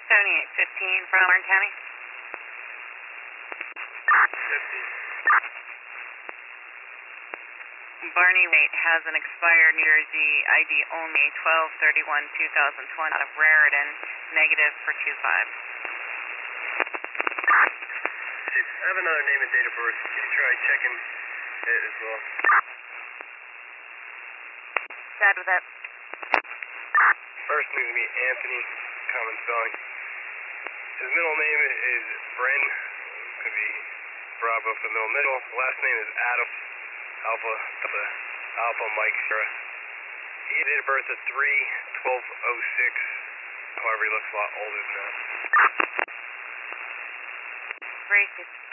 7815 from Orange County. 50. Barney Waite has an expired New Jersey ID only 12/31/2020 out of Raritan, negative for 25. Chief, I have another name and date of birth. Can you try checking it as well? Sad with it. First name is going to be Anthony, common spelling. His middle name is Bren, could be Bravo for middle. Last name is Adam, Alpha Mike Sarah. He had date of birth of 3/12/06. However, he looks a lot older than that. Great.